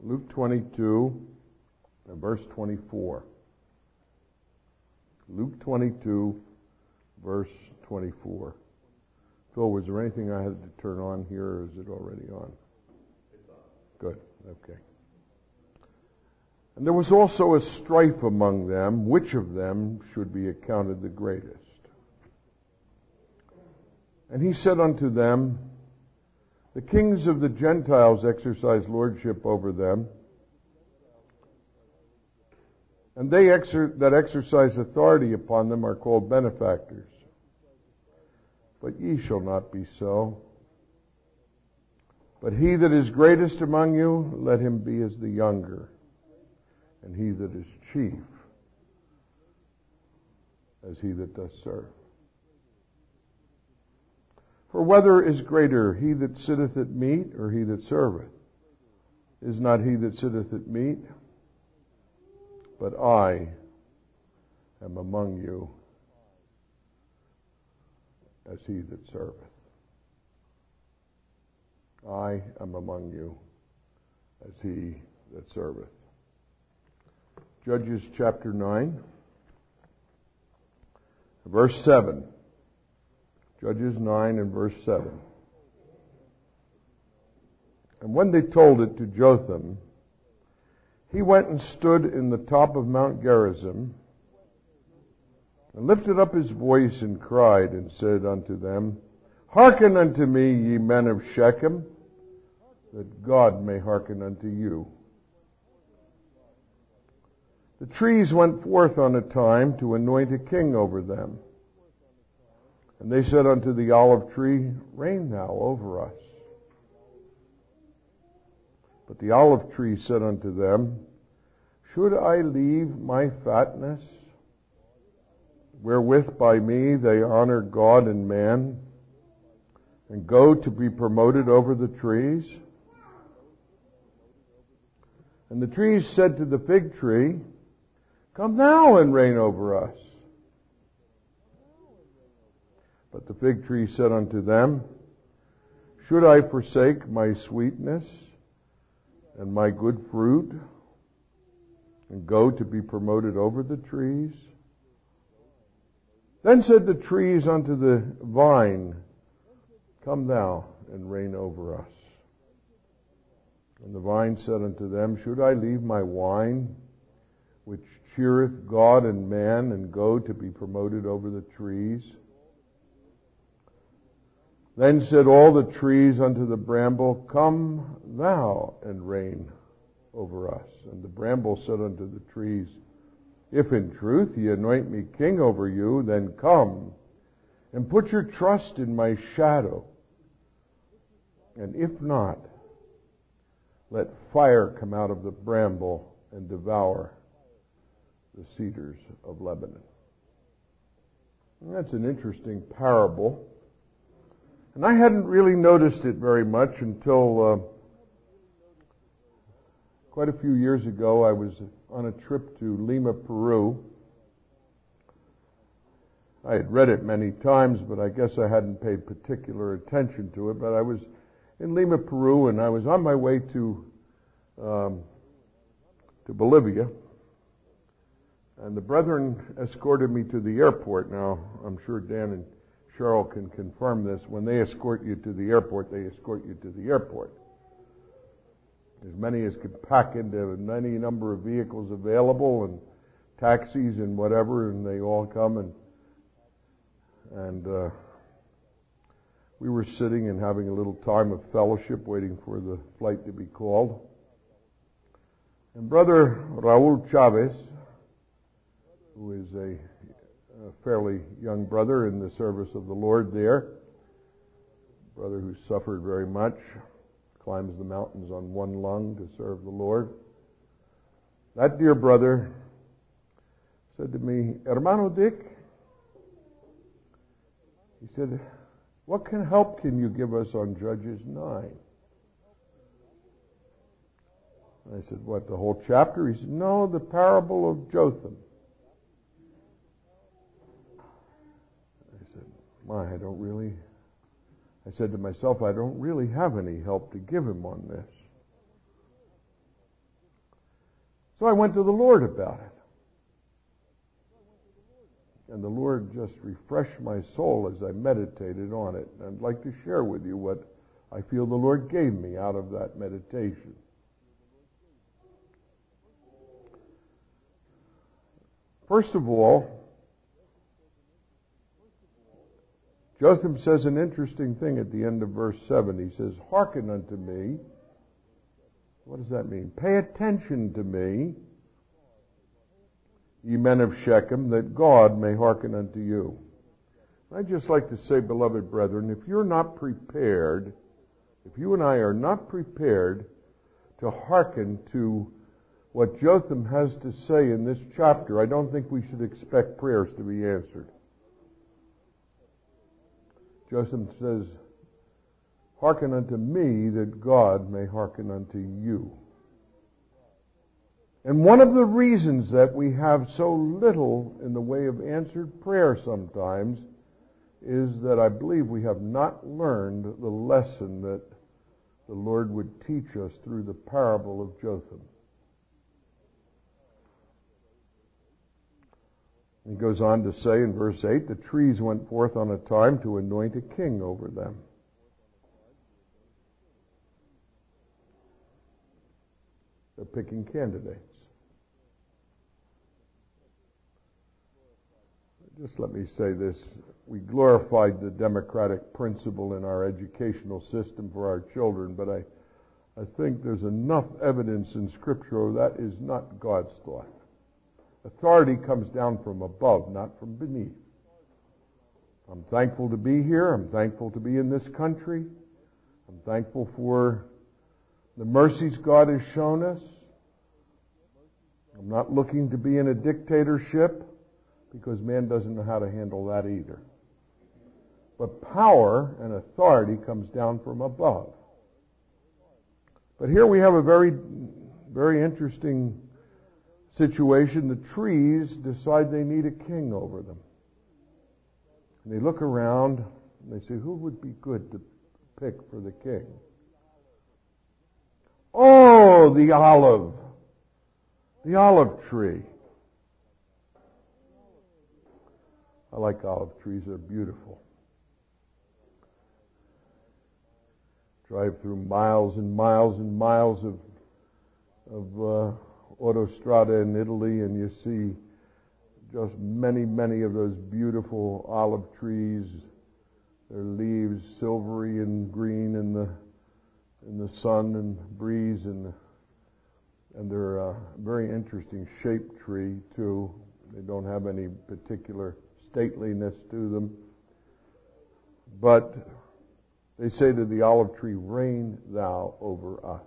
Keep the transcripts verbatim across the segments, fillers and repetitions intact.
Luke twenty-two, and verse twenty-four. Luke twenty-two, verse twenty-four. Phil, was there anything I had to turn on here, or is it already on? Good, okay. And there was also a strife among them, which of them should be accounted the greatest. And he said unto them, the kings of the Gentiles exercise lordship over them, and they exer- that exercise authority upon them are called benefactors. But ye shall not be so. But he that is greatest among you, let him be as the younger, and he that is chief as he that doth serve. For whether is greater, he that sitteth at meat, or he that serveth? Is not he that sitteth at meat? But I am among you as he that serveth. I am among you as he that serveth. Judges chapter nine, verse seven. Judges nine and verse seven. And when they told it to Jotham, he went and stood in the top of Mount Gerizim, and lifted up his voice and cried, and said unto them, Hearken unto me, ye men of Shechem, that God may hearken unto you. The trees went forth on a time to anoint a king over them. And they said unto the olive tree, Reign thou over us. But the olive tree said unto them, Should I leave my fatness, wherewith by me they honor God and man, and go to be promoted over the trees? And the trees said to the fig tree, Come thou and reign over us. But the fig tree said unto them, Should I forsake my sweetness and my good fruit, and go to be promoted over the trees? Then said the trees unto the vine, Come thou and reign over us. And the vine said unto them, Should I leave my wine, which cheereth God and man, and go to be promoted over the trees? Then said all the trees unto the bramble, Come thou and reign over us. And the bramble said unto the trees, If in truth ye anoint me king over you, then come and put your trust in my shadow. And if not, let fire come out of the bramble and devour the cedars of Lebanon. And that's an interesting parable. And I hadn't really noticed it very much until uh, quite a few years ago. I was on a trip to Lima, Peru. I had read it many times, but I guess I hadn't paid particular attention to it. But I was in Lima, Peru, and I was on my way to um, to Bolivia. And the brethren escorted me to the airport. Now, I'm sure Dan and Cheryl can confirm this. When they escort you to the airport, they escort you to the airport. As many as could pack into any number of vehicles available, and taxis and whatever, and they all come, and and uh, we were sitting and having a little time of fellowship, waiting for the flight to be called. And Brother Raul Chavez, who is a a fairly young brother in the service of the Lord there, brother who suffered very much, climbs the mountains on one lung to serve the Lord. That dear brother said to me, Hermano Dick, he said, what kind of help can you give us on Judges nine? I said, what, the whole chapter? He said, no, the parable of Jotham. My, I don't really, I said to myself, I don't really have any help to give him on this. So I went to the Lord about it. And the Lord just refreshed my soul as I meditated on it. And I'd like to share with you what I feel the Lord gave me out of that meditation. First of all, Jotham says an interesting thing at the end of verse seven. He says, "Hearken unto me." What does that mean? Pay attention to me, ye men of Shechem, that God may hearken unto you. I'd just like to say, beloved brethren, if you're not prepared, if you and I are not prepared to hearken to what Jotham has to say in this chapter, I don't think we should expect prayers to be answered. Jotham says, "Hearken unto me, that God may hearken unto you." And one of the reasons that we have so little in the way of answered prayer sometimes is that I believe we have not learned the lesson that the Lord would teach us through the parable of Jotham. He goes on to say in verse eight, "The trees went forth on a time to anoint a king over them." They're picking candidates. Just let me say this. We glorified the democratic principle in our educational system for our children, but I, I think there's enough evidence in Scripture that is not God's thought. Authority comes down from above, not from beneath. I'm thankful to be here. I'm thankful to be in this country. I'm thankful for the mercies God has shown us. I'm not looking to be in a dictatorship, because man doesn't know how to handle that either. But power and authority comes down from above. But here we have a very, very interesting situation. The trees decide they need a king over them. And they look around and they say, who would be good to pick for the king? Oh, the olive. The olive tree. I like olive trees. They're beautiful. Drive through miles and miles and miles of of uh, autostrada in Italy, and you see just many, many of those beautiful olive trees. Their leaves silvery and green in the in the sun and breeze, and and they're a very interesting shaped tree too. They don't have any particular stateliness to them, but they say to the olive tree, "Reign thou over us."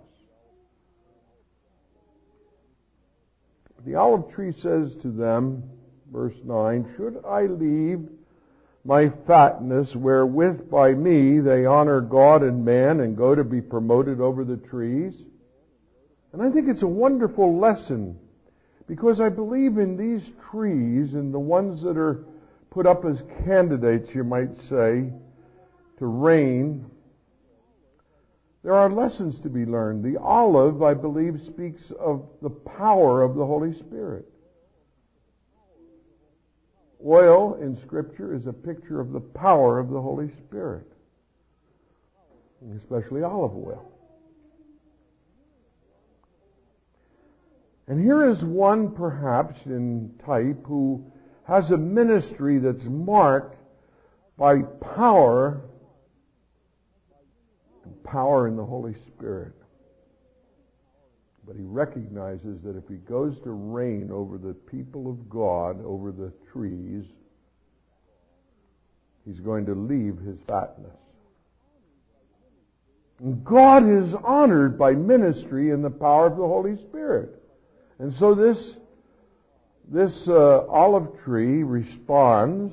The olive tree says to them, verse nine, "Should I leave my fatness, wherewith by me they honor God and man, and go to be promoted over the trees?" And I think it's a wonderful lesson, because I believe in these trees, and the ones that are put up as candidates, you might say, to reign, there are lessons to be learned. The olive, I believe, speaks of the power of the Holy Spirit. Oil in Scripture is a picture of the power of the Holy Spirit, especially olive oil. And here is one, perhaps, in type, who has a ministry that's marked by power, power in the Holy Spirit. But he recognizes that if he goes to reign over the people of God, over the trees, he's going to leave his fatness. And God is honored by ministry in the power of the Holy Spirit. And so this, this uh, olive tree responds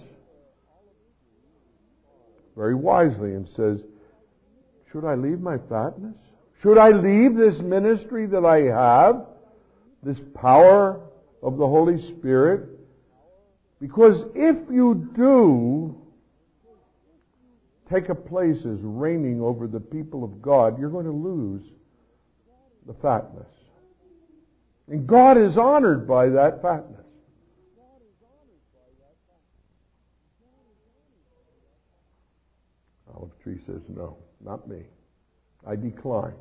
very wisely and says, should I leave my fatness? Should I leave this ministry that I have, this power of the Holy Spirit? Because if you do take a place as reigning over the people of God, you're going to lose the fatness. And God is honored by that fatness. Olive tree says, no, not me. I decline.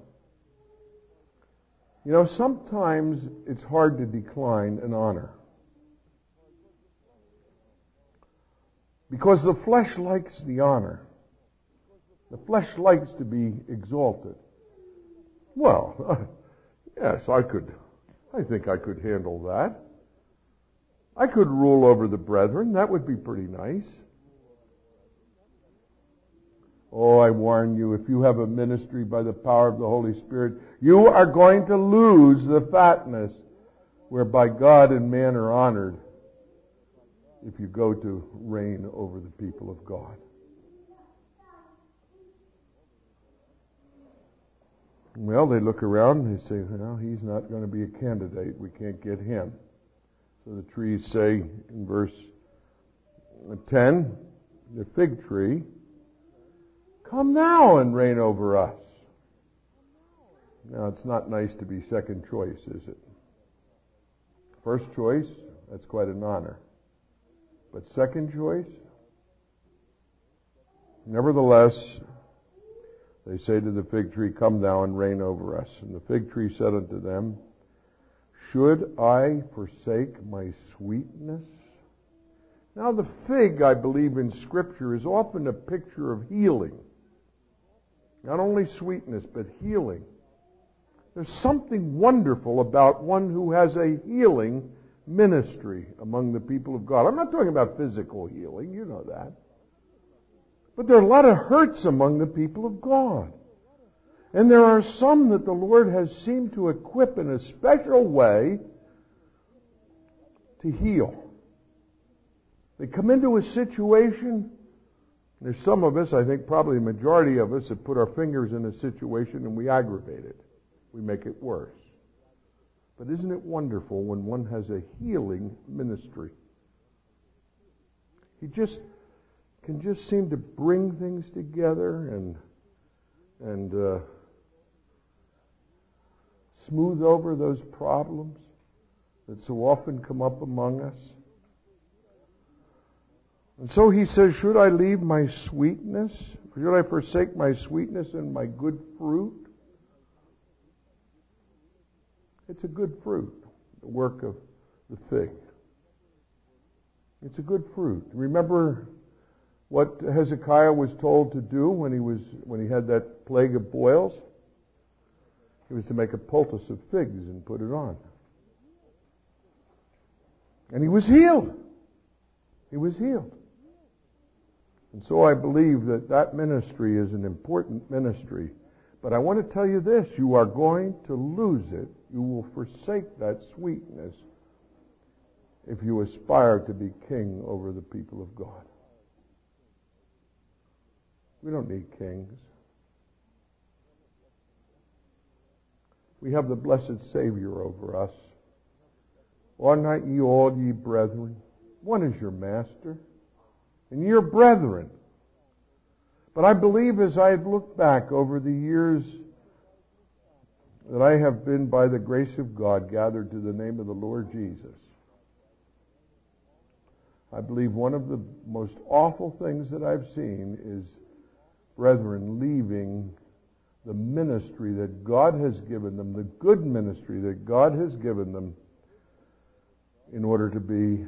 You know, sometimes it's hard to decline an honor. Because the flesh likes the honor. The flesh likes to be exalted. Well, yes, I could. I think I could handle that. I could rule over the brethren. That would be pretty nice. Oh, I warn you, if you have a ministry by the power of the Holy Spirit, you are going to lose the fatness whereby God and man are honored if you go to reign over the people of God. Well, they look around and they say, well, he's not going to be a candidate. We can't get him. So the trees say in verse ten, the fig tree, come now and reign over us. Now, it's not nice to be second choice, is it? First choice, that's quite an honor. But second choice? Nevertheless, they say to the fig tree, come thou and reign over us. And the fig tree said unto them, should I forsake my sweetness? Now the fig, I believe in Scripture, is often a picture of healing. Not only sweetness, but healing. There's something wonderful about one who has a healing ministry among the people of God. I'm not talking about physical healing, you know that. But there are a lot of hurts among the people of God. And there are some that the Lord has seemed to equip in a special way to heal. They come into a situation, there's some of us, I think probably the majority of us, that put our fingers in a situation and we aggravate it. We make it worse. But isn't it wonderful when one has a healing ministry? He just can just seem to bring things together and and uh, smooth over those problems that so often come up among us. And so he says, should I leave my sweetness? Should I forsake my sweetness and my good fruit? It's a good fruit, the work of the fig. It's a good fruit. Remember what Hezekiah was told to do when he was when he had that plague of boils? He was to make a poultice of figs and put it on. And he was healed. He was healed. And so I believe that that ministry is an important ministry. But I want to tell you this, you are going to lose it. You will forsake that sweetness if you aspire to be king over the people of God. We don't need kings. We have the blessed Savior over us. Are not ye all ye brethren? One is your master, and ye are brethren. But I believe as I have looked back over the years that I have been, by the grace of God, gathered to the name of the Lord Jesus, I believe one of the most awful things that I've seen is brethren leaving the ministry that God has given them, the good ministry that God has given them, in order to be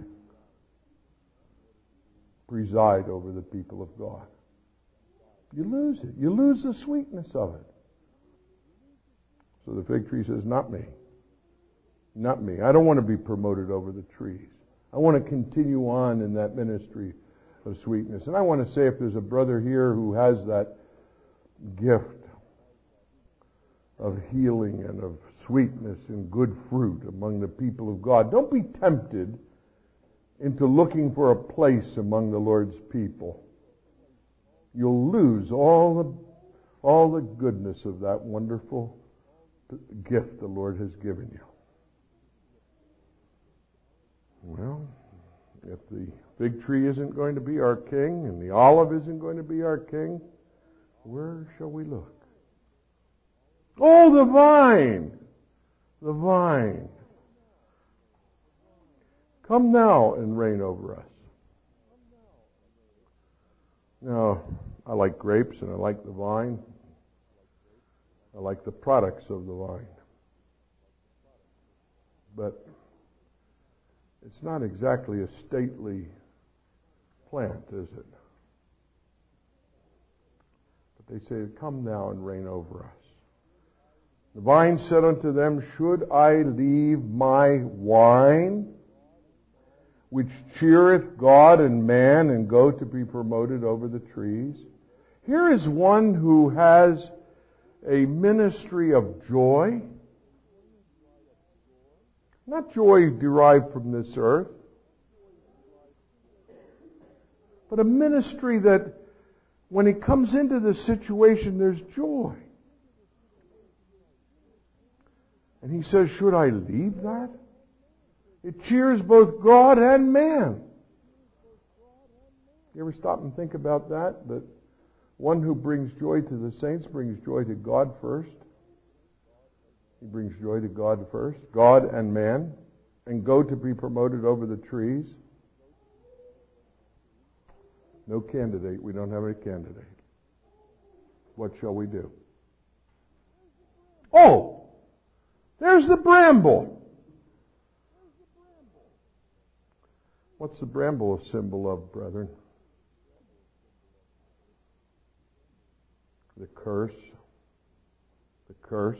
preside over the people of God. You lose it. You lose the sweetness of it. So the fig tree says, not me. Not me. I don't want to be promoted over the trees. I want to continue on in that ministry of sweetness. And I want to say, if there's a brother here who has that gift of healing and of sweetness and good fruit among the people of God, don't be tempted into looking for a place among the Lord's people. You'll lose all the all the goodness of that wonderful gift the Lord has given you. Well, if the fig tree isn't going to be our king and the olive isn't going to be our king, where shall we look? Oh, the vine! The vine. Come now and reign over us. Now, I like grapes and I like the vine. I like the products of the vine. But it's not exactly a stately plant, is it? But they say, come now and reign over us. The vine said unto them, should I leave my wine, which cheereth God and man, and go to be promoted over the trees? Here is one who has a ministry of joy, not joy derived from this earth, but a ministry that when he comes into the situation, there's joy. And he says, should I leave that? It cheers both God and man. You ever stop and think about that? That one who brings joy to the saints brings joy to God first. He brings joy to God first, God and man, and go to be promoted over the trees. No candidate. We don't have a candidate. What shall we do? Oh, there's the bramble. What's the bramble a symbol of, brethren? The curse. The curse.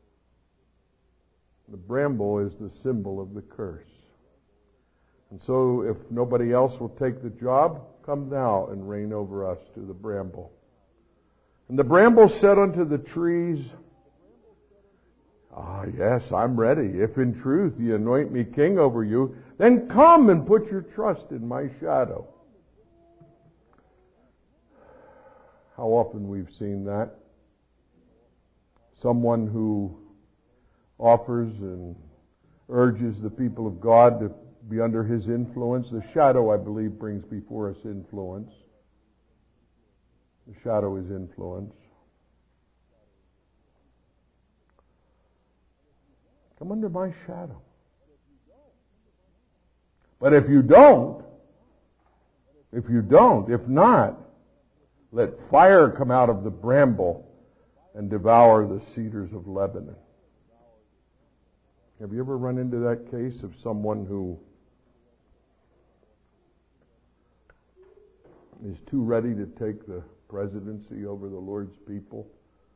The bramble is the symbol of the curse. And so if nobody else will take the job, come thou and reign over us to the bramble. And the bramble said unto the trees, ah, yes, I'm ready. If in truth ye anoint me king over you, then come and put your trust in my shadow. How often we've seen that. Someone who offers and urges the people of God to be under his influence. The shadow, I believe, brings before us influence. The shadow is influence. Come under my shadow. But if you don't, if you don't, if not, let fire come out of the bramble and devour the cedars of Lebanon. Have you ever run into that case of someone who is too ready to take the presidency over the Lord's people?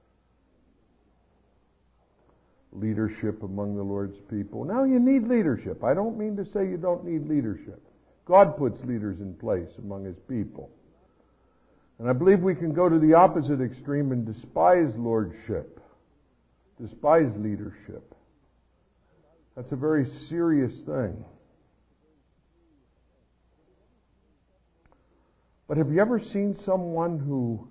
Leadership among the Lord's people. Now you need leadership. I don't mean to say you don't need leadership. God puts leaders in place among His people. And I believe we can go to the opposite extreme and despise lordship, despise leadership. That's a very serious thing. But have you ever seen someone who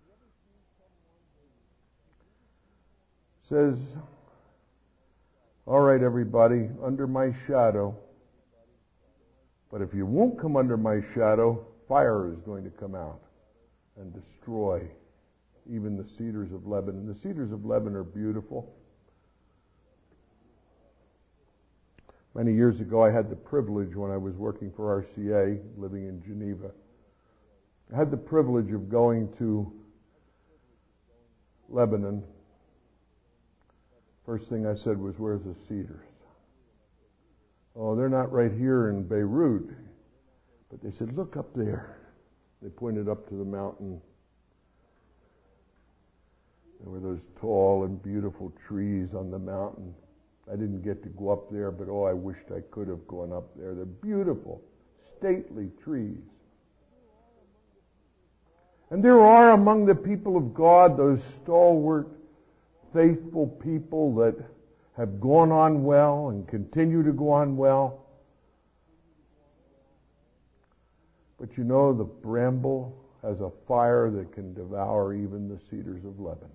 says, all right, everybody, under my shadow, but if you won't come under my shadow, fire is going to come out and destroy even the cedars of Lebanon. The cedars of Lebanon are beautiful. Many years ago, I had the privilege, when I was working for R C A, living in Geneva, I had the privilege of going to Lebanon. First thing I said was, where's the cedars? Oh, they're not right here in Beirut. But they said, look up there. They pointed up to the mountain. There were those tall and beautiful trees on the mountain. I didn't get to go up there, but oh, I wished I could have gone up there. They're beautiful, stately trees. And there are among the people of God those stalwart, faithful people that have gone on well and continue to go on well. But you know, the bramble has a fire that can devour even the cedars of Lebanon.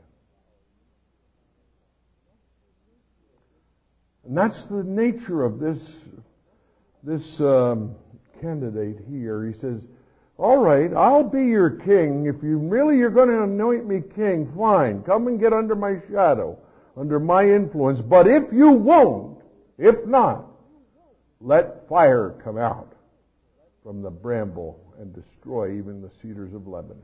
And that's the nature of this, this um, candidate here. He says, all right, I'll be your king. If you really you're going to anoint me king, fine. Come and get under my shadow, under my influence. But if you won't, if not, let fire come out from the bramble and destroy even the cedars of Lebanon.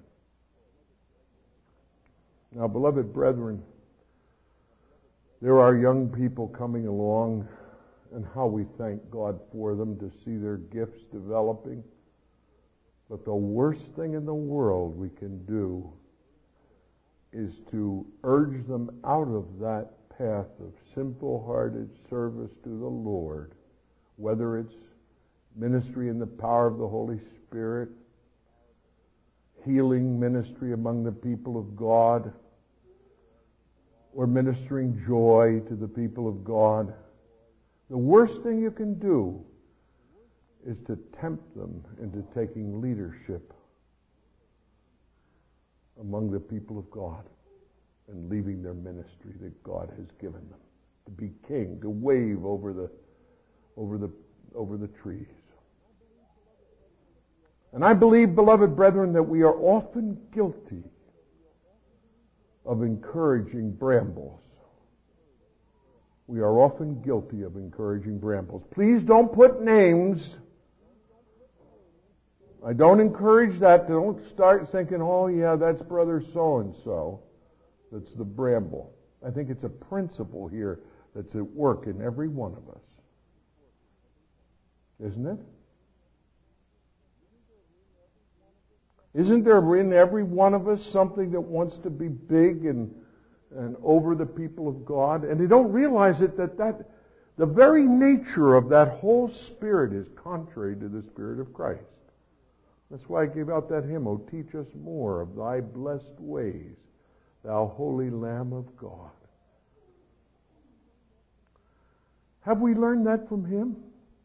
Now, beloved brethren, there are young people coming along, and how we thank God for them to see their gifts developing. But the worst thing in the world we can do is to urge them out of that path of simple-hearted service to the Lord, whether it's ministry in the power of the Holy Spirit, healing ministry among the people of God, or ministering joy to the people of God. The worst thing you can do is to tempt them into taking leadership among the people of God and leaving their ministry that God has given them, to be king, to wave over the over the over the trees. And I believe, beloved brethren, that we are often guilty of encouraging brambles. We are often guilty of encouraging brambles. Please don't put names. I don't encourage that. Don't start thinking, oh yeah, that's brother so-and-so. That's the bramble. I think it's a principle here that's at work in every one of us. Isn't it? Isn't there in every one of us something that wants to be big and and over the people of God? And they don't realize it that, that the very nature of that whole spirit is contrary to the Spirit of Christ. That's why I gave out that hymn, "Oh, teach us more of thy blessed ways, thou holy Lamb of God." Have we learned that from him?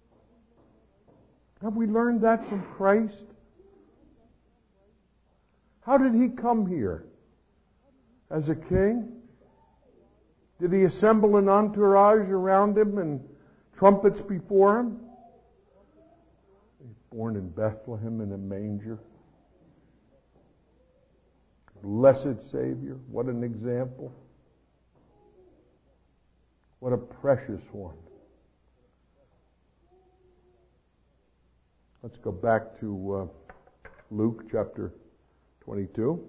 Have we learned that from Christ? How did he come here? As a king? Did he assemble an entourage around him and trumpets before him? He's born in Bethlehem in a manger. Blessed Savior. What an example. What a precious one. Let's go back to uh, Luke chapter twenty-two.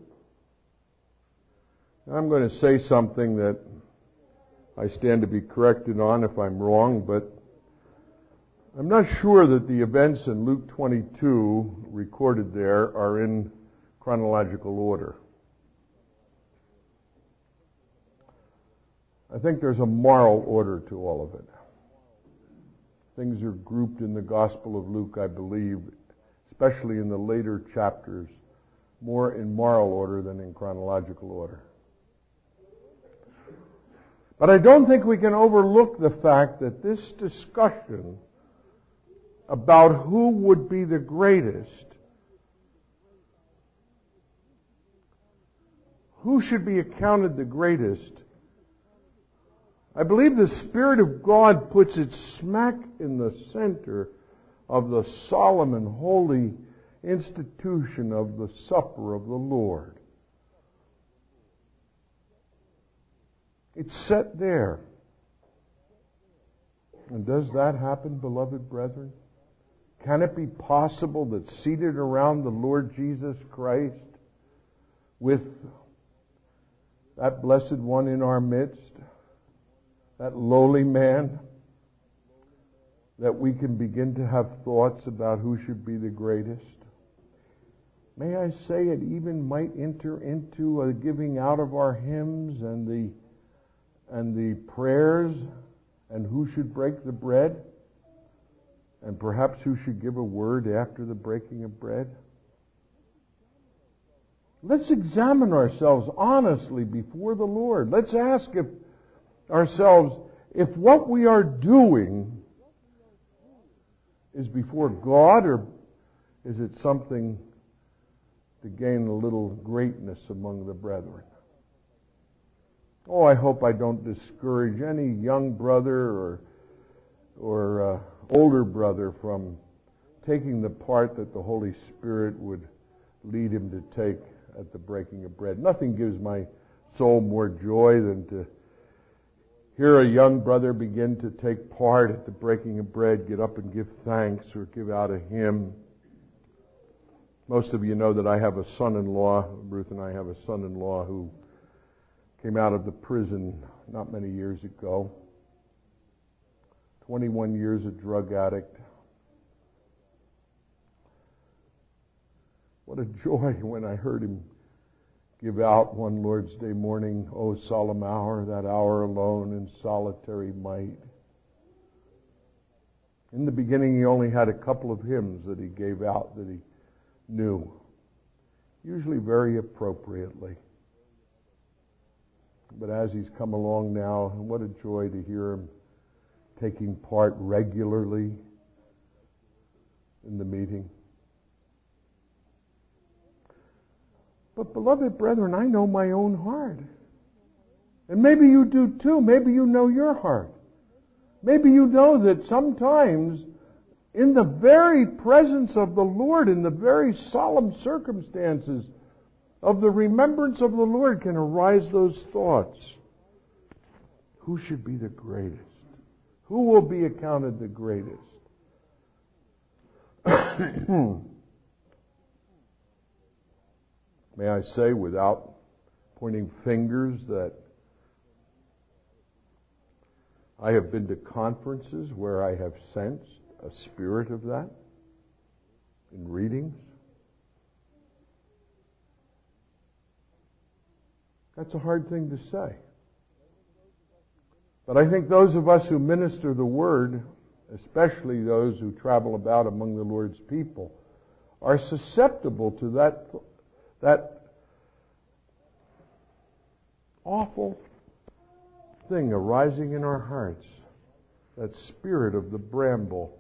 I'm going to say something that I stand to be corrected on if I'm wrong, but I'm not sure that the events in Luke twenty-two recorded there are in chronological order. I think there's a moral order to all of it. Things are grouped in the Gospel of Luke, I believe, especially in the later chapters, more in moral order than in chronological order. But I don't think we can overlook the fact that this discussion about who would be the greatest, who should be accounted the greatest, I believe the Spirit of God puts it smack in the center of the solemn and holy institution of the supper of the Lord. It's set there. And does that happen, beloved brethren? Can it be possible that seated around the Lord Jesus Christ, with that blessed one in our midst, that lowly man, that we can begin to have thoughts about who should be the greatest? May I say it even might enter into a giving out of our hymns and the and the prayers, and who should break the bread, and perhaps who should give a word after the breaking of bread? Let's examine ourselves honestly before the Lord. Let's ask if ourselves if what we are doing is before God, or is it something to gain a little greatness among the brethren? Oh, I hope I don't discourage any young brother or or uh, older brother from taking the part that the Holy Spirit would lead him to take at the breaking of bread. Nothing gives my soul more joy than to hear a young brother begin to take part at the breaking of bread, get up and give thanks or give out a hymn. Most of you know that I have a son-in-law, Ruth and I have a son-in-law who came out of the prison not many years ago. twenty-one years a drug addict. What a joy when I heard him give out one Lord's Day morning, "O solemn hour, that hour alone in solitary might." In the beginning, he only had a couple of hymns that he gave out that he knew, usually very appropriately. But as he's come along now, what a joy to hear him taking part regularly in the meeting. But beloved brethren, I know my own heart. And maybe you do too. Maybe you know your heart. Maybe you know that sometimes in the very presence of the Lord, in the very solemn circumstances of the remembrance of the Lord, can arise those thoughts. Who should be the greatest? Who will be accounted the greatest? May I say, without pointing fingers, that I have been to conferences where I have sensed a spirit of that in readings. That's a hard thing to say. But I think those of us who minister the Word, especially those who travel about among the Lord's people, are susceptible to that That awful thing arising in our hearts, that spirit of the bramble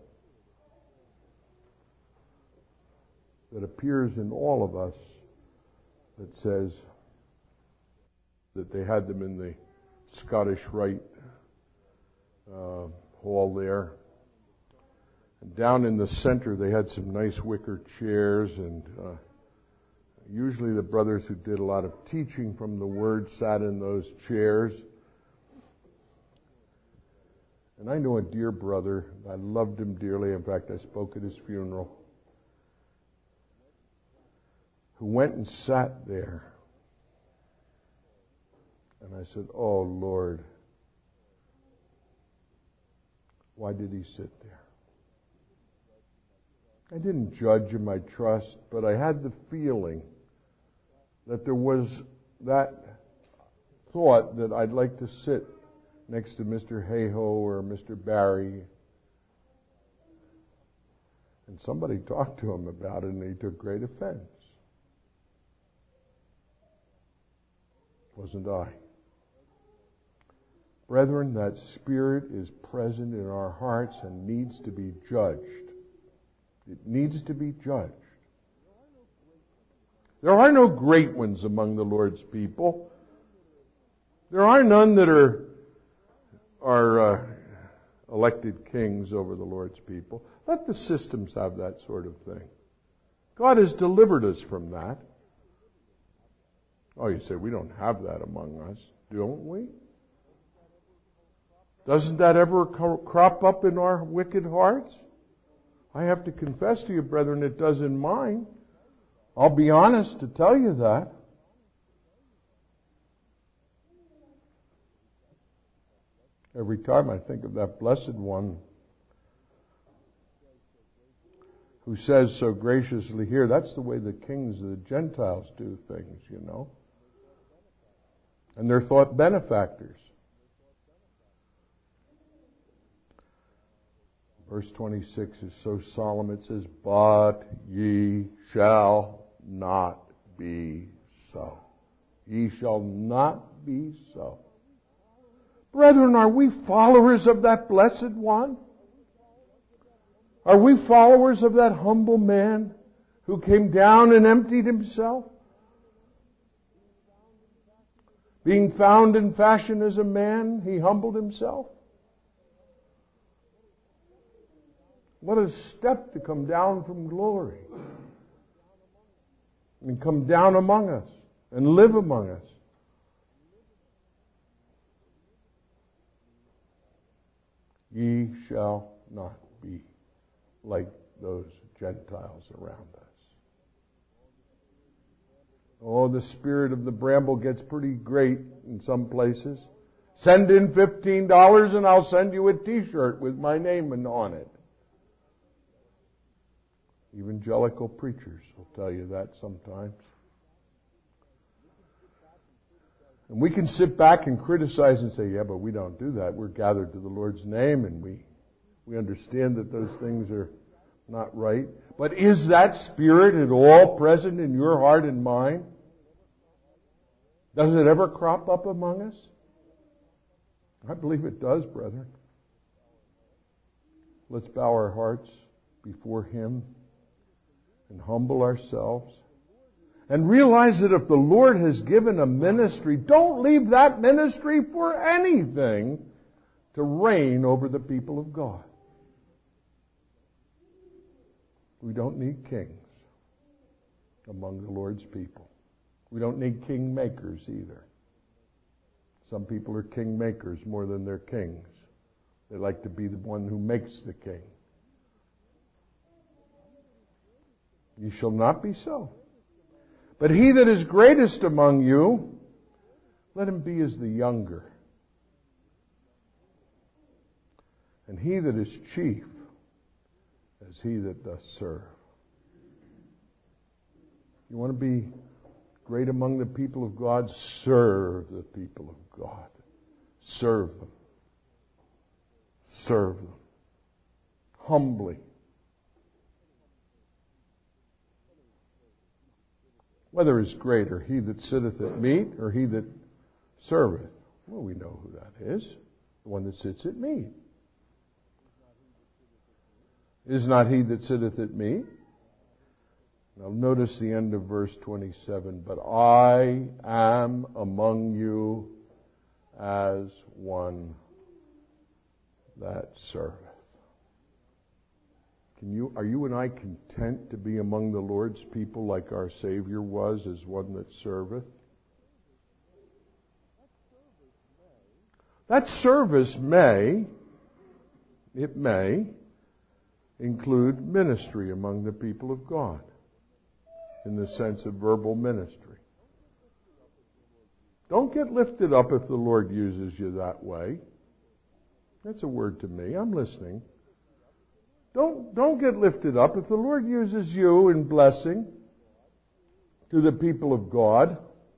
that appears in all of us, that says that they had them in the Scottish Rite uh, hall there. And down in the center they had some nice wicker chairs, and uh, usually the brothers who did a lot of teaching from the Word sat in those chairs. And I know a dear brother. I loved him dearly. In fact, I spoke at his funeral. Who went and sat there. And I said, "Oh, Lord, why did he sit there?" I didn't judge him, I trust, but I had the feeling that there was that thought that I'd like to sit next to Mister Hayhoe or Mister Barry. And somebody talked to him about it, and he took great offense. Wasn't I? Brethren, that spirit is present in our hearts and needs to be judged. It needs to be judged. There are no great ones among the Lord's people. There are none that are are uh, elected kings over the Lord's people. Let the systems have that sort of thing. God has delivered us from that. Oh, you say, we don't have that among us, don't we? Doesn't that ever co- crop up in our wicked hearts? I have to confess to you, brethren, it does in mine. I'll be honest to tell you that. Every time I think of that blessed one who says so graciously here, that's the way the kings of the Gentiles do things, you know. And they're thought benefactors. Verse twenty-six is so solemn. It says, "But ye shall not be so." Ye shall not be so. Brethren, are we followers of that blessed one? Are we followers of that humble man who came down and emptied himself? Being found in fashion as a man, he humbled himself. What a step to come down from glory and come down among us and live among us. Ye shall not be like those Gentiles around us. Oh, the spirit of the bramble gets pretty great in some places. Send in fifteen dollars and I'll send you a t-shirt with my name on it. Evangelical preachers will tell you that sometimes. And we can sit back and criticize and say, yeah, but we don't do that. We're gathered to the Lord's name and we, we understand that those things are not right. But is that spirit at all present in your heart and mind? Does it ever crop up among us? I believe it does, brethren. Let's bow our hearts before Him and humble ourselves and realize that if the Lord has given a ministry, don't leave that ministry for anything to reign over the people of God. We don't need kings among the Lord's people. We don't need king makers either. Some people are king makers more than they're kings. They like to be the one who makes the king. Ye shall not be so. But he that is greatest among you, let him be as the younger. And he that is chief, as he that doth serve. You want to be great among the people of God? Serve the people of God. Serve them. Serve them. Humbly. Whether is greater, he that sitteth at meat or he that serveth? Well, we know who that is. The one that sits at meat. Is not he that sitteth at meat? Now notice the end of verse twenty-seven. But I am among you as one that serveth. Can you, are you and I content to be among the Lord's people like our Savior was, as one that serveth? That service may, it may, include ministry among the people of God, in the sense of verbal ministry. Don't get lifted up if the Lord uses you that way. That's a word to me. I'm listening. Don't, don't get lifted up if the Lord uses you in blessing to the people of God.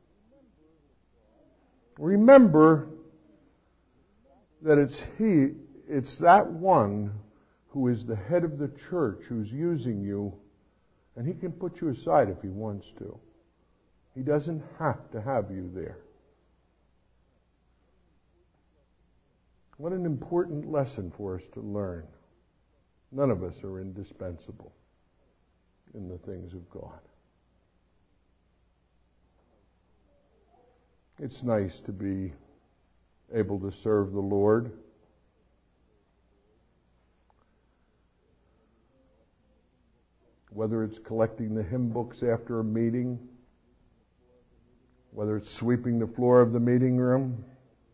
Remember that it's He, it's that one who is the head of the church who's using you, and He can put you aside if He wants to. He doesn't have to have you there. What an important lesson for us to learn. None of us are indispensable in the things of God. It's nice to be able to serve the Lord. Whether it's collecting the hymn books after a meeting, whether it's sweeping the floor of the meeting room,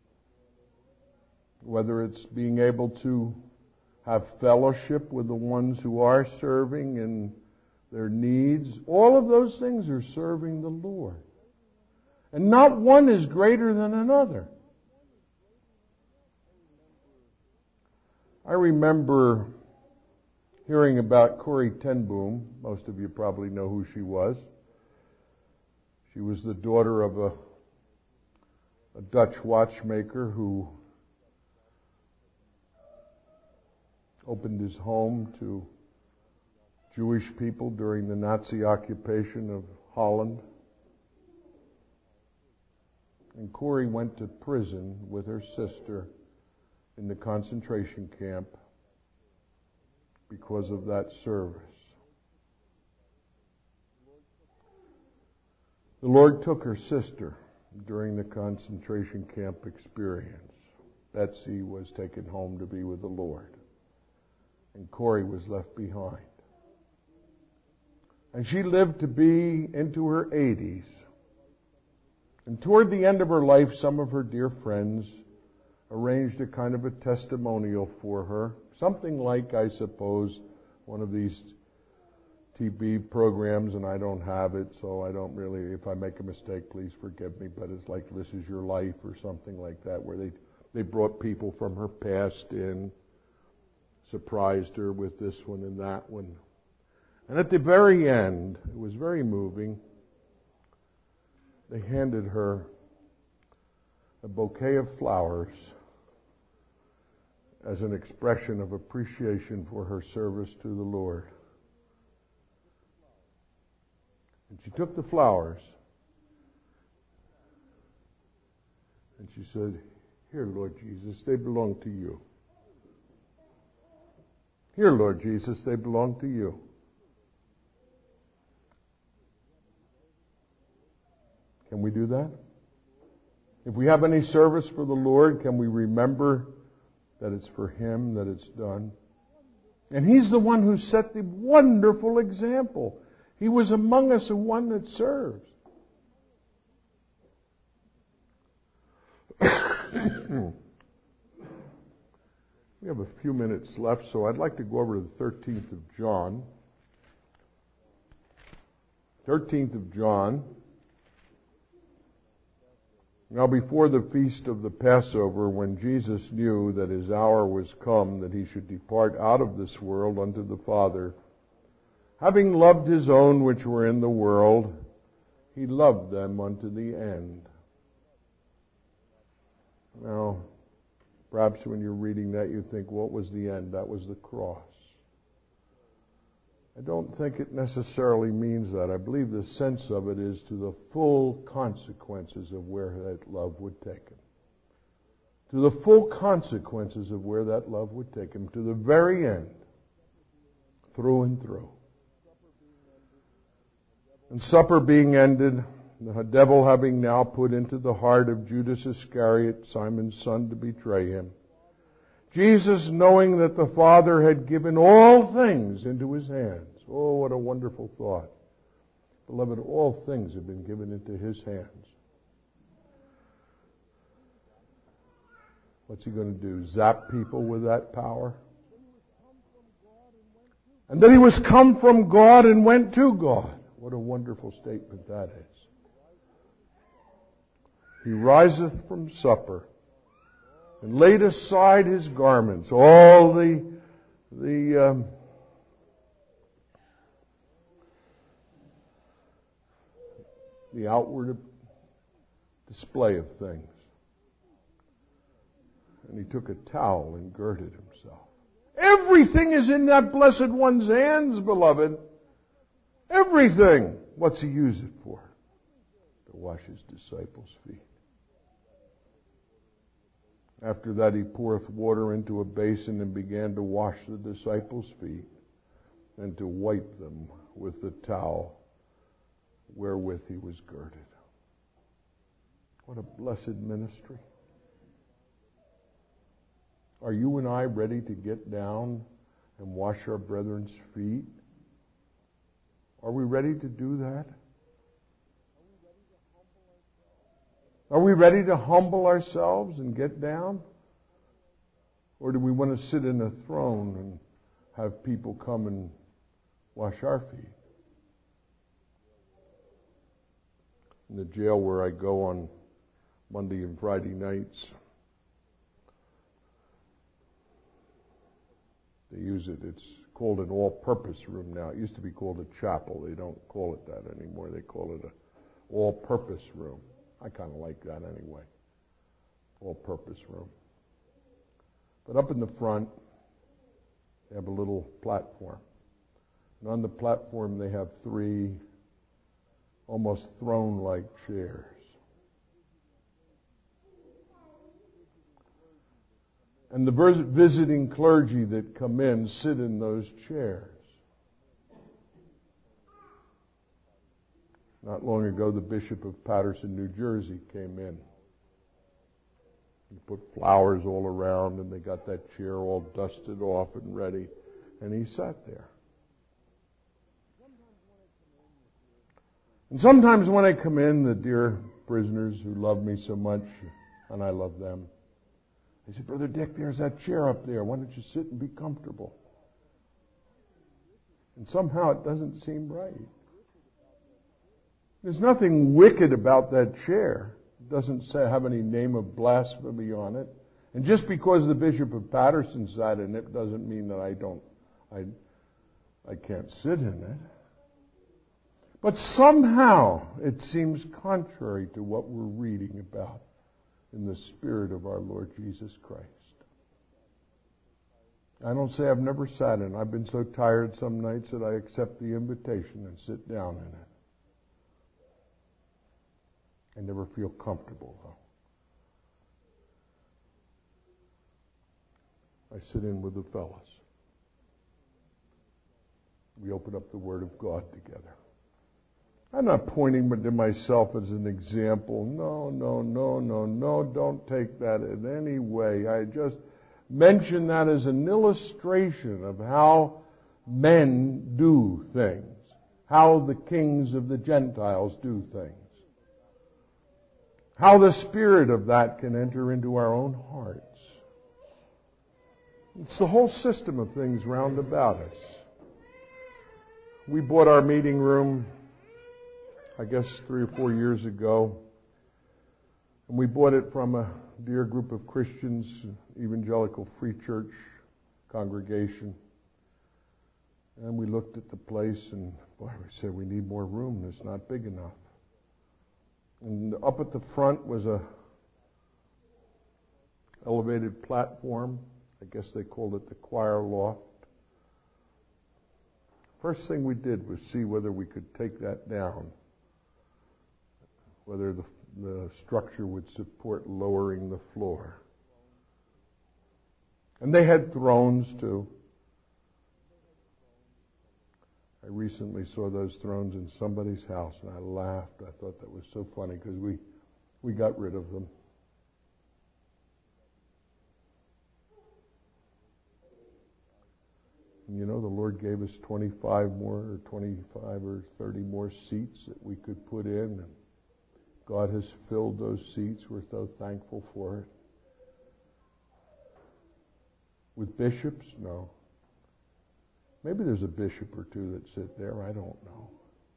whether it's being able to have fellowship with the ones who are serving in their needs. All of those things are serving the Lord. And not one is greater than another. I remember hearing about Corrie ten Boom. Most of you probably know who she was. She was the daughter of a, a Dutch watchmaker who opened his home to Jewish people during the Nazi occupation of Holland. And Corrie went to prison with her sister in the concentration camp because of that service. The Lord took her sister during the concentration camp experience. Betsy was taken home to be with the Lord. And Corrie was left behind. And she lived to be into her eighties. And toward the end of her life, some of her dear friends arranged a kind of a testimonial for her. Something like, I suppose, one of these T V programs, and I don't have it, so I don't really, if I make a mistake, please forgive me, but it's like This Is Your Life or something like that, where they they brought people from her past in, surprised her with this one and that one. And at the very end, it was very moving, they handed her a bouquet of flowers as an expression of appreciation for her service to the Lord. And she took the flowers and she said, "Here, Lord Jesus, they belong to you. Here, Lord Jesus, they belong to you." Can we do that? If we have any service for the Lord, can we remember that it's for Him that it's done? And He's the one who set the wonderful example. He was among us, a one that serves. We have a few minutes left, so I'd like to go over to the thirteenth of John. thirteenth of John. Now before the feast of the Passover, when Jesus knew that His hour was come, that He should depart out of this world unto the Father, having loved His own which were in the world, He loved them unto the end. Now, perhaps when you're reading that you think, what was the end? That was the cross. I don't think it necessarily means that. I believe the sense of it is to the full consequences of where that love would take Him. To the full consequences of where that love would take Him. To the very end. Through and through. And supper being ended, the devil having now put into the heart of Judas Iscariot, Simon's son, to betray Him, Jesus, knowing that the Father had given all things into His hands. Oh, what a wonderful thought. Beloved, all things have been given into His hands. What's He going to do? Zap people with that power? And that He was come from God and went to God. What a wonderful statement that is. He riseth from supper and laid aside His garments, all the the um, the outward display of things. And He took a towel and girded Himself. Everything is in that blessed one's hands, beloved. Everything. What's He use it for? To wash His disciples' feet. After that, He poureth water into a basin and began to wash the disciples' feet and to wipe them with the towel wherewith He was girded. What a blessed ministry. Are you and I ready to get down and wash our brethren's feet? Are we ready to do that? Are we ready to humble ourselves and get down? Or do we want to sit in a throne and have people come and wash our feet? In the jail where I go on Monday and Friday nights, they use it. It's called an all-purpose room now. It used to be called a chapel. They don't call it that anymore. They call it an all-purpose room. I kind of like that anyway. All-purpose room. But up in the front, they have a little platform. And on the platform, they have three almost throne-like chairs. And the visiting clergy that come in sit in those chairs. Not long ago, the Bishop of Paterson, New Jersey, came in. He put flowers all around, and they got that chair all dusted off and ready, and he sat there. And sometimes when I come in, the dear prisoners who love me so much, and I love them, He said, Brother Dick, there's that chair up there. Why don't you sit and be comfortable? And somehow it doesn't seem right. There's nothing wicked about that chair. It doesn't say, have any name of blasphemy on it. And just because the Bishop of Patterson sat in it doesn't mean that I don't, I, I can't sit in it. But somehow it seems contrary to what we're reading about in the Spirit of our Lord Jesus Christ. I don't say I've never sat in it. I've been so tired some nights that I accept the invitation and sit down in it. I never feel comfortable, though. I sit in with the fellas. We open up the Word of God together. I'm not pointing to myself as an example. No, no, no, no, no. Don't take that in any way. I just mention that as an illustration of how men do things, how the kings of the Gentiles do things, how the spirit of that can enter into our own hearts. It's the whole system of things round about us. We bought our meeting room, I guess, three or four years ago. And we bought it from a dear group of Christians, Evangelical Free Church congregation. And we looked at the place and, boy, we said, we need more room. It's not big enough. And up at the front was a elevated platform. I guess they called it the choir loft. First thing we did was see whether we could take that down, whether the, the structure would support lowering the floor. And they had thrones too. I recently saw those thrones in somebody's house, and I laughed. I thought that was so funny because we, we got rid of them. And you know, the Lord gave us twenty-five more, or twenty-five or thirty more seats that we could put in, and God has filled those seats. We're so thankful for it. With bishops? No. Maybe there's a bishop or two that sit there. I don't know.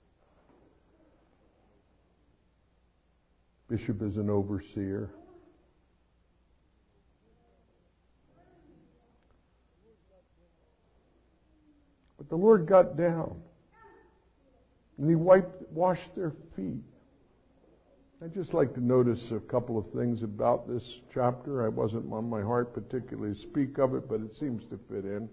Bishop is an overseer. But the Lord got down and He wiped, washed their feet. I'd just like to notice a couple of things about this chapter. I wasn't on my heart particularly to speak of it, but it seems to fit in.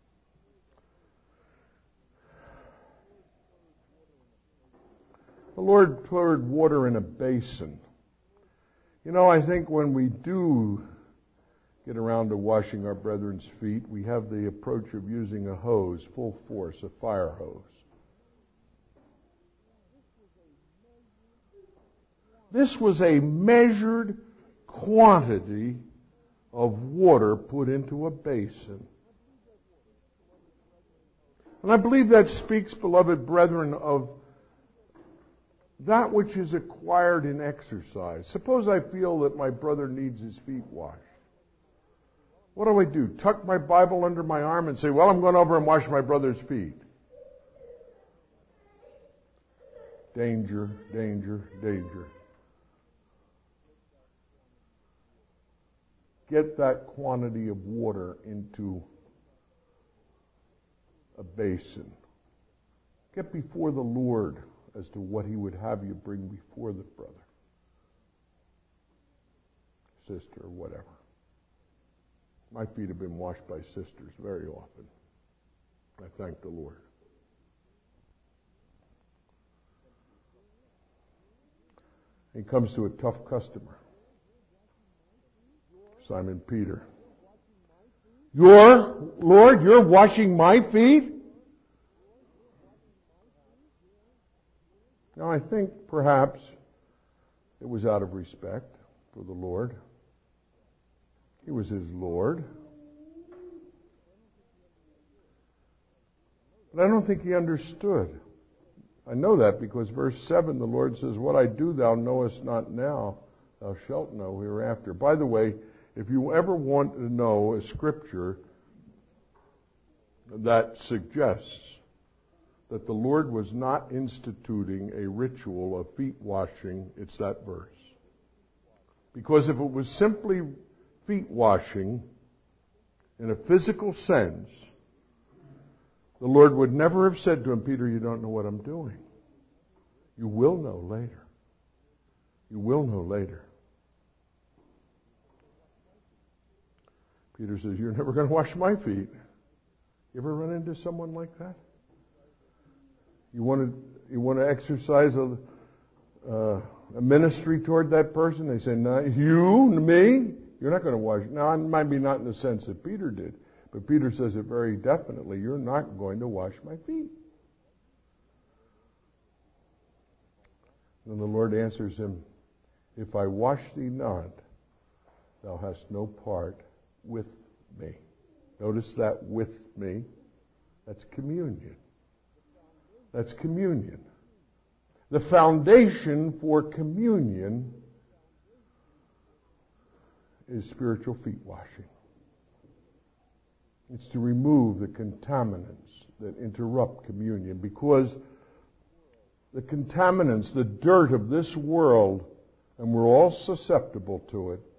The Lord poured water in a basin. You know, I think when we do get around to washing our brethren's feet, we have the approach of using a hose, full force, a fire hose. This was a measured quantity of water put into a basin. And I believe that speaks, beloved brethren, of that which is acquired in exercise. Suppose I feel that my brother needs his feet washed. What do I do? Tuck my Bible under my arm and say, well, I'm going over and wash my brother's feet. Danger, danger, danger. Get that quantity of water into a basin. Get before the Lord as to what He would have you bring before the brother, sister, or whatever. My feet have been washed by sisters very often. I thank the Lord. He comes to a tough customer, Simon Peter. You're, Lord, you're washing my feet? Now, I think perhaps it was out of respect for the Lord. He was his Lord. But I don't think he understood. I know that because verse seven, the Lord says, what I do thou knowest not now, thou shalt know hereafter. By the way, If you ever want to know a scripture that suggests that the Lord was not instituting a ritual of feet washing, it's that verse. Because if it was simply feet washing in a physical sense, the Lord would never have said to him, Peter, you don't know what I'm doing. You will know later. You will know later. Peter says, you're never going to wash my feet. You ever run into someone like that? You want to, you want to exercise a, uh, a ministry toward that person? They say, no, you, me? You're not going to wash. Now, maybe not in the sense that Peter did, but Peter says it very definitely. You're not going to wash my feet. And the Lord answers him, if I wash thee not, thou hast no part with me. Notice that with me. That's communion. That's communion. The foundation for communion is spiritual feet washing. It's to remove the contaminants that interrupt communion, because the contaminants, the dirt of this world, and we're all susceptible to it,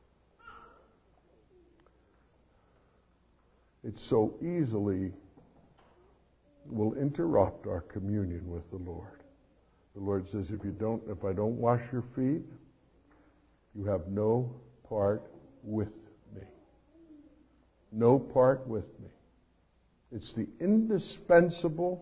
it so easily will interrupt our communion with the Lord. The Lord says, if you don't, if I don't wash your feet, you have no part with me. No part with me. It's the indispensable,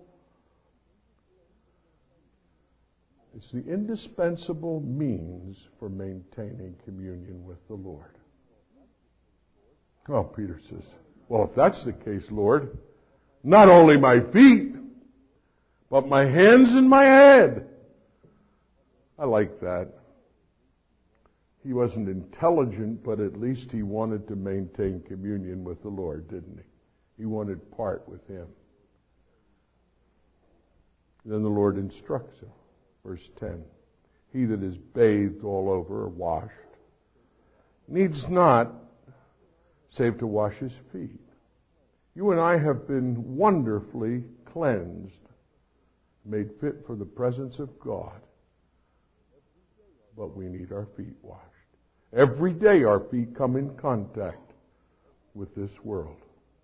it's the indispensable means for maintaining communion with the Lord. Oh, Peter says, well, if that's the case, Lord, not only my feet, but my hands and my head. I like that. He wasn't intelligent, but at least he wanted to maintain communion with the Lord, didn't he? He wanted part with him. Then the Lord instructs him. Verse ten. He that is bathed all over or washed needs not save to wash his feet. You and I have been wonderfully cleansed, made fit for the presence of God. But we need our feet washed. Every day our feet come in contact with this world.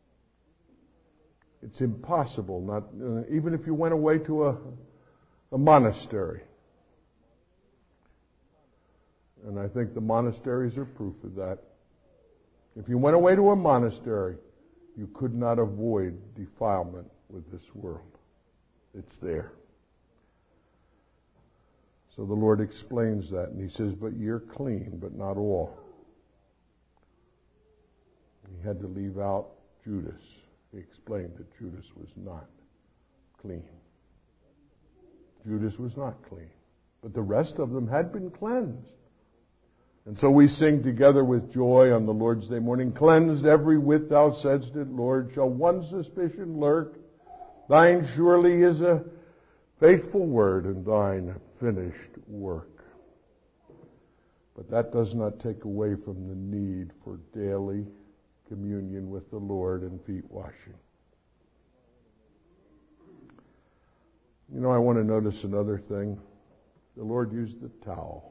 It's impossible, not uh, even if you went away to a, a monastery. And I think the monasteries are proof of that. If you went away to a monastery, you could not avoid defilement with this world. It's there. So the Lord explains that, and he says, but you're clean, but not all. He had to leave out Judas. He explained that Judas was not clean. Judas was not clean. But the rest of them had been cleansed. And so we sing together with joy on the Lord's Day morning, cleansed every whit thou saidst it, Lord, shall one suspicion lurk? Thine surely is a faithful word and thine a finished work. But that does not take away from the need for daily communion with the Lord and feet washing. You know, I want to notice another thing. The Lord used the towel.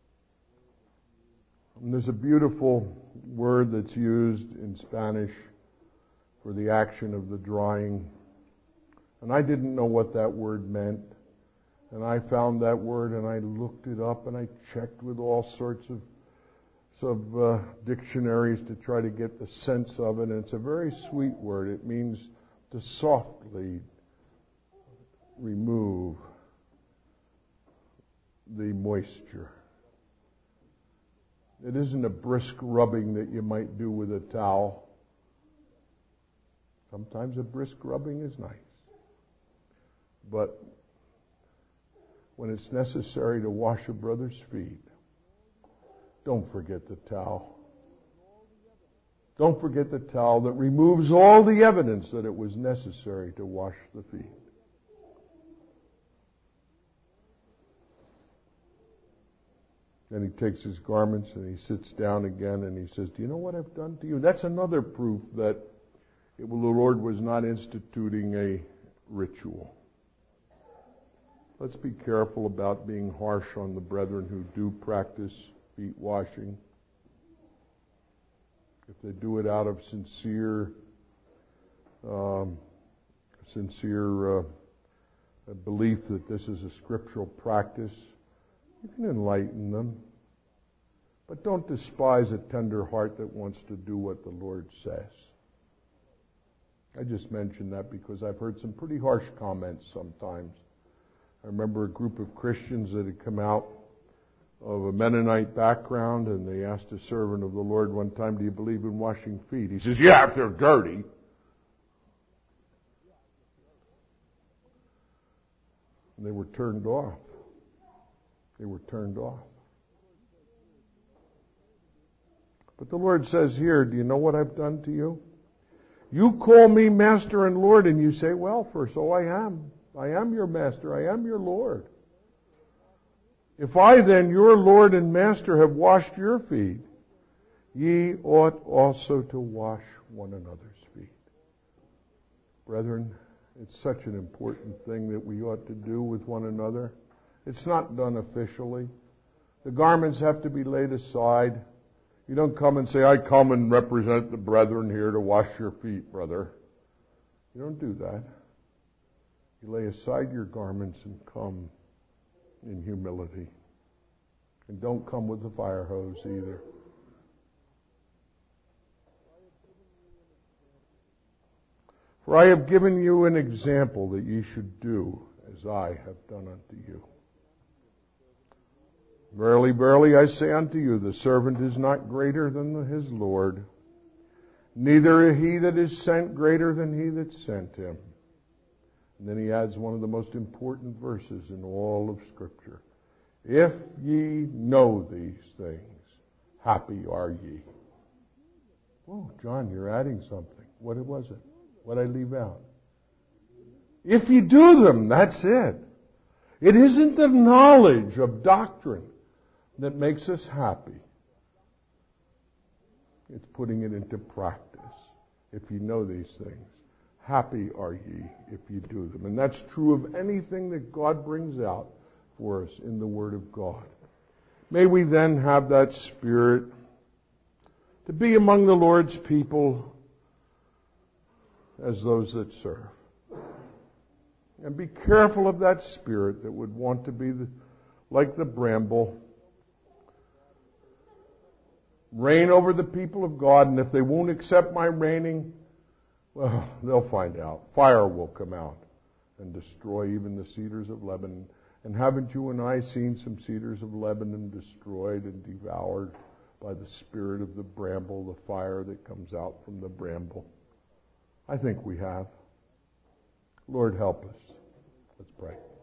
And there's a beautiful word that's used in Spanish for the action of the drying. And I didn't know what that word meant. And I found that word and I looked it up and I checked with all sorts of, of uh, dictionaries to try to get the sense of it. And it's a very sweet word. It means to softly remove the moisture. It isn't a brisk rubbing that you might do with a towel. Sometimes a brisk rubbing is nice. But when it's necessary to wash a brother's feet, don't forget the towel. Don't forget the towel that removes all the evidence that it was necessary to wash the feet. Then he takes his garments and he sits down again and he says, do you know what I've done to you? That's another proof that it, well, the Lord was not instituting a ritual. Let's be careful about being harsh on the brethren who do practice feet washing. If they do it out of sincere, um, sincere uh, belief that this is a scriptural practice, you can enlighten them. But don't despise a tender heart that wants to do what the Lord says. I just mentioned that because I've heard some pretty harsh comments sometimes. I remember a group of Christians that had come out of a Mennonite background, and they asked a servant of the Lord one time, do you believe in washing feet? He says, yeah, if they're dirty. And they were turned off. They were turned off. But the Lord says here, do you know what I've done to you? You call me Master and Lord, and you say, well, for so I am. I am your Master. I am your Lord. If I then, your Lord and Master, have washed your feet, ye ought also to wash one another's feet. Brethren, it's such an important thing that we ought to do with one another. It's not done officially. The garments have to be laid aside. You don't come and say, I come and represent the brethren here to wash your feet, brother. You don't do that. You lay aside your garments and come in humility. And don't come with a fire hose either. For I have given you an example that ye should do as I have done unto you. Verily, verily, I say unto you, the servant is not greater than his Lord, neither he that is sent greater than he that sent him. And then he adds one of the most important verses in all of Scripture. If ye know these things, happy are ye. Oh, John, you're adding something. What was it? What did I leave out? If you do them, that's it. It isn't the knowledge of doctrine that makes us happy. It's putting it into practice. If you know these things, happy are ye if you do them. And that's true of anything that God brings out for us in the Word of God. May we then have that spirit to be among the Lord's people as those that serve. And be careful of that spirit that would want to be the, like the bramble, reign over the people of God, and if they won't accept my reigning, well, they'll find out. Fire will come out and destroy even the cedars of Lebanon. And haven't you and I seen some cedars of Lebanon destroyed and devoured by the spirit of the bramble, the fire that comes out from the bramble? I think we have. Lord, help us. Let's pray.